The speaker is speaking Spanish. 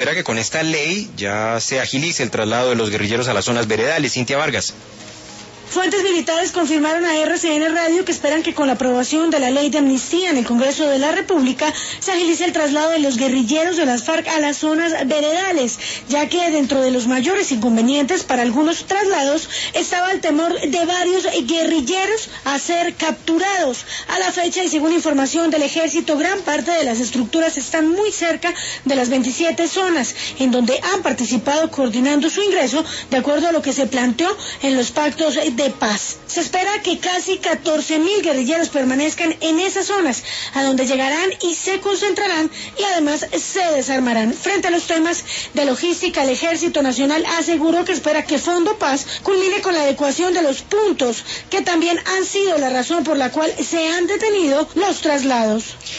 Espera que con esta ley ya se agilice el traslado de los guerrilleros a las zonas veredales. Cintia Vargas. Fuentes militares confirmaron a RCN Radio que esperan que con la aprobación de la ley de amnistía en el Congreso de la República se agilice el traslado de los guerrilleros de las FARC a las zonas veredales, ya que dentro de los mayores inconvenientes para algunos traslados estaba el temor de varios guerrilleros a ser capturados. A la fecha y según información del Ejército, gran parte de las estructuras están muy cerca de las 27 zonas en donde han participado coordinando su ingreso de acuerdo a lo que se planteó en los pactos de paz. Se espera que casi 14.000 guerrilleros permanezcan en esas zonas, a donde llegarán y se concentrarán y además se desarmarán. Frente a los temas de logística, el Ejército Nacional aseguró que espera que Fondo Paz culmine con la adecuación de los puntos que también han sido la razón por la cual se han detenido los traslados.